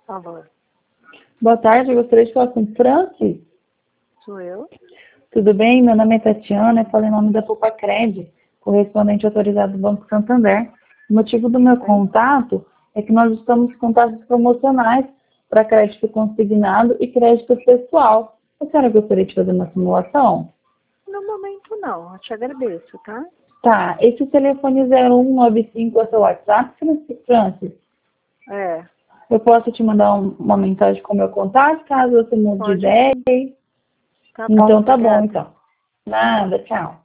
Por favor. Boa tarde, eu gostaria de falar com o Francis. Sou eu? Tudo bem? Meu nome é Tatiana, eu falo em nome da Pupacred, correspondente autorizado do Banco Santander. O motivo do meu contato é que nós estamos com taxas promocionais para crédito consignado e crédito pessoal. A senhora gostaria de fazer uma simulação? No momento não, eu te agradeço, tá? Tá, esse telefone 0195 é o seu WhatsApp, Francis? É. Eu posso te mandar uma mensagem com o meu contato, caso você mude de Pode ideia? sim. Tá bom, Então tá bom, obrigada. então. Nada, tchau.